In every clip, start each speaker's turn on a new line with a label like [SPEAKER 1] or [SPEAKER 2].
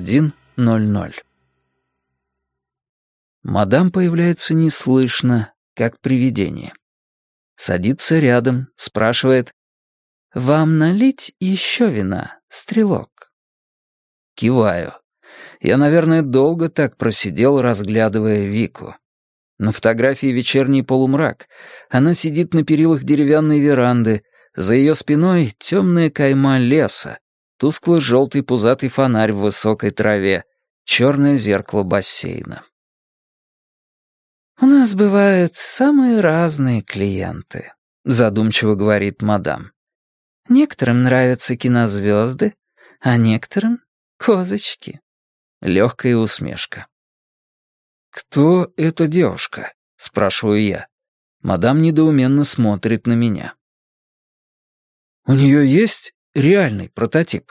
[SPEAKER 1] 21:00. Мадам появляется неслышно, как привидение. Садится рядом, спрашивает: «Вам налить еще вина, стрелок?» Киваю. Я, наверное, долго так просидел, разглядывая Вику. На фотографии вечерний полумрак. Она сидит на перилах деревянной веранды. За ее спиной темная кайма леса, тускло-желтый пузатый фонарь в высокой траве, черное зеркало бассейна. «У нас бывают самые разные клиенты», — задумчиво говорит мадам. «Некоторым нравятся кинозвезды, а некоторым — козочки». Легкая усмешка. «Кто эта девушка?» — спрашиваю я. Мадам недоуменно смотрит на меня. «У нее есть реальный прототип?»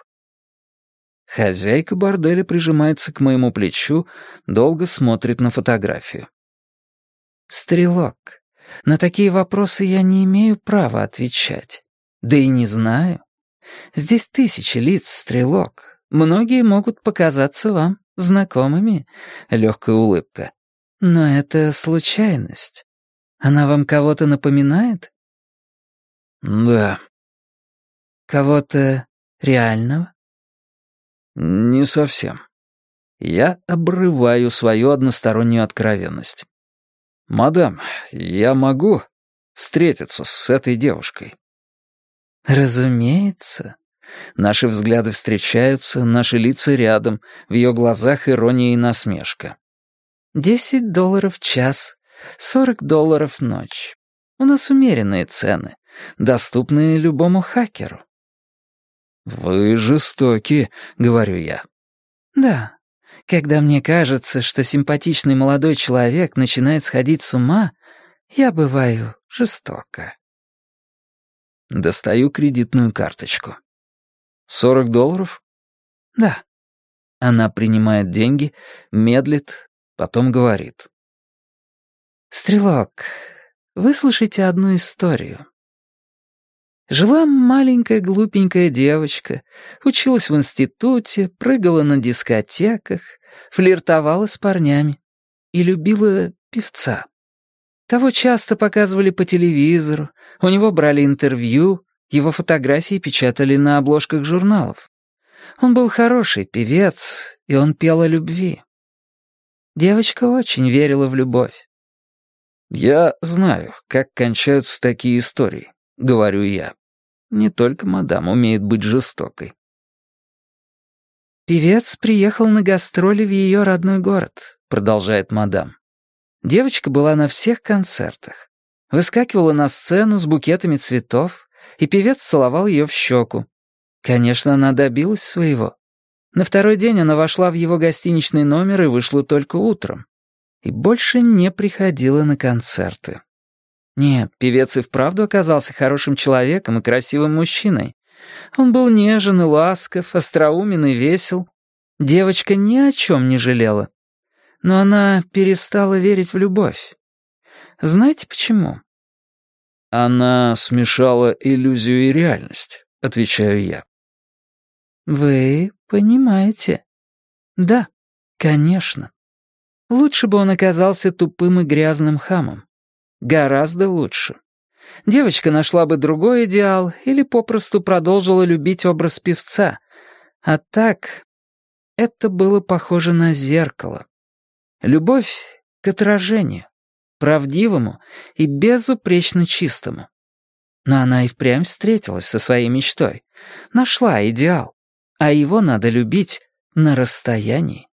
[SPEAKER 1] Хозяйка борделя прижимается к моему плечу, долго смотрит на фотографию. «Стрелок, на такие вопросы я не имею права отвечать. Да и не знаю. Здесь тысячи лиц, Стрелок. Многие могут показаться вам знакомыми». Легкая улыбка. «Но это случайность. Она вам кого-то напоминает?» «Да». «Кого-то реального?» «Не совсем. Я обрываю свою одностороннюю откровенность. Мадам, я могу встретиться с этой девушкой?» «Разумеется». Наши взгляды встречаются, наши лица рядом, в ее глазах ирония и насмешка. $10 в час, $40 в ночь. У нас умеренные цены, доступные любому хакеру». «Вы жестоки», — говорю я. «Да, когда мне кажется, что симпатичный молодой человек начинает сходить с ума, я бываю жестока». Достаю кредитную карточку. $40? «Да». Она принимает деньги, медлит, потом говорит. «Стрелок, выслушайте одну историю. Жила маленькая глупенькая девочка, училась в институте, прыгала на дискотеках, флиртовала с парнями и любила певца. Того часто показывали по телевизору, у него брали интервью, его фотографии печатали на обложках журналов. Он был хороший певец, и он пел о любви. Девочка очень верила в любовь». «Я знаю, как кончаются такие истории», — говорю я. Не только мадам умеет быть жестокой. «Певец приехал на гастроли в ее родной город», — продолжает мадам. Девочка была на всех концертах. Выскакивала на сцену с букетами цветов, и певец целовал ее в щеку. Конечно, она добилась своего. На второй день она вошла в его гостиничный номер и вышла только утром. И больше не приходила на концерты. Нет, певец и вправду оказался хорошим человеком и красивым мужчиной. Он был нежен и ласков, остроумен и весел. Девочка ни о чем не жалела. Но она перестала верить в любовь. Знаете почему? «Она смешала иллюзию и реальность», — отвечаю я. «Вы понимаете. Да, конечно. Лучше бы он оказался тупым и грязным хамом. Гораздо лучше. Девочка нашла бы другой идеал или попросту продолжила любить образ певца. А так, это было похоже на зеркало. Любовь к отражению, правдивому и безупречно чистому. Но она и впрямь встретилась со своей мечтой, нашла идеал, а его надо любить на расстоянии».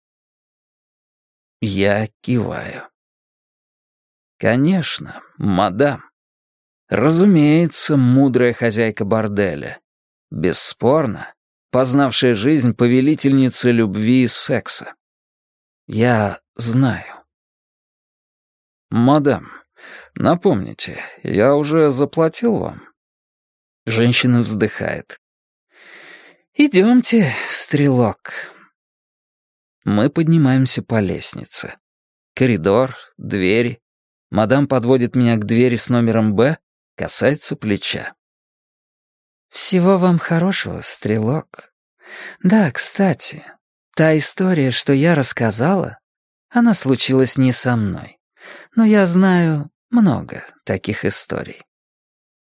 [SPEAKER 1] Я киваю. «Конечно, мадам. Разумеется, мудрая хозяйка борделя. Бесспорно, познавшая жизнь повелительница любви и секса. Я знаю». «Мадам, напомните, я уже заплатил вам?» Женщина вздыхает. «Идемте, Стрелок». Мы поднимаемся по лестнице. Коридор, двери. Мадам подводит меня к двери с номером «Б», касается плеча. «Всего вам хорошего, Стрелок. Да, кстати, Та история, что я рассказала, она случилась не со мной. Но я знаю много таких историй.